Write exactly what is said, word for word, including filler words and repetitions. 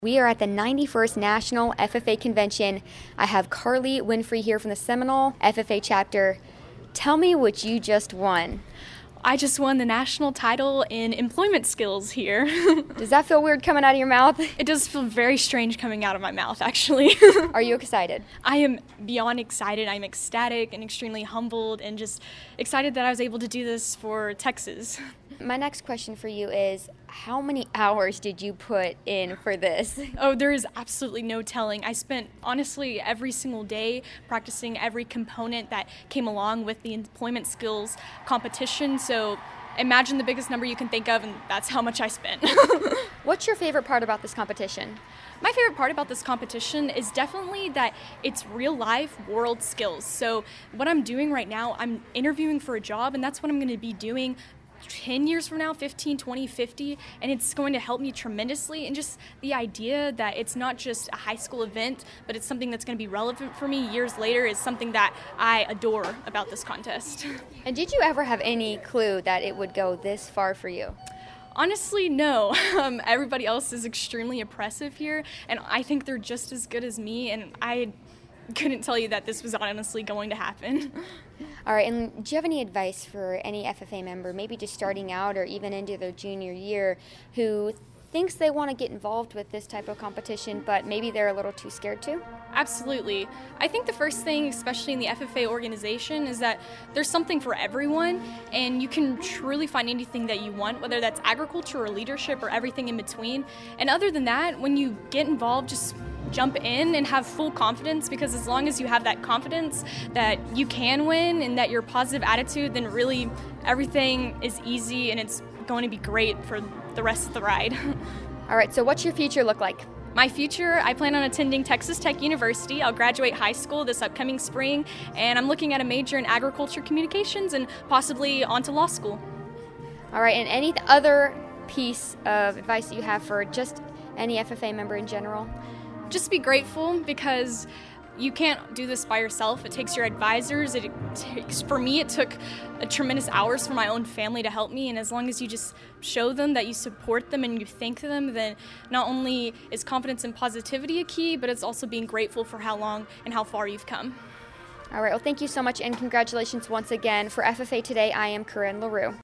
We are at the ninety-first National F F A Convention. I have Carly Winfrey here from the Seminole F F A chapter. Tell me what you just won. I just won the national title in employment skills here. Does that feel weird coming out of your mouth? It does feel very strange coming out of my mouth, actually. Are you excited? I am beyond excited. I'm ecstatic and extremely humbled and just excited that I was able to do this for Texas. My next question for you is, how many hours did you put in for this? Oh, there is absolutely no telling. I spent, honestly, every single day practicing every component that came along with the employment skills competition. So imagine the biggest number you can think of, and that's how much I spent. What's your favorite part about this competition? My favorite part about this competition is definitely that it's real life world skills. So what I'm doing right now, I'm interviewing for a job, and that's what I'm going to be doing ten years from now, fifteen, twenty, fifty, and it's going to help me tremendously. And just the idea that it's not just a high school event, but it's something that's going to be relevant for me years later is something that I adore about this contest. And did you ever have any clue that it would go this far for you? Honestly, no. Um, everybody else is extremely impressive here, and I think they're just as good as me, and I couldn't tell you that this was honestly going to happen. All right, and do you have any advice for any F F A member, maybe just starting out or even into their junior year, who thinks they want to get involved with this type of competition, but maybe they're a little too scared to? Absolutely. I think the first thing, especially in the F F A organization, is that there's something for everyone, and you can truly find anything that you want, whether that's agriculture or leadership or everything in between. And other than that, when you get involved, just jump in and have full confidence, because as long as you have that confidence that you can win and that your positive attitude, then really everything is easy and it's going to be great for the rest of the ride. All right, so what's your future look like? My future, I plan on attending Texas Tech University. I'll graduate high school this upcoming spring, and I'm looking at a major in agriculture communications and possibly onto law school. All right, and any other piece of advice that you have for just any F F A member in general? Just be grateful, because you can't do this by yourself. It takes your advisors. It takes, for me, it took a tremendous hours for my own family to help me. And as long as you just show them that you support them and you thank them, then not only is confidence and positivity a key, but it's also being grateful for how long and how far you've come. All right, well, thank you so much, and congratulations once again. For F F A Today, I am Corinne LaRue.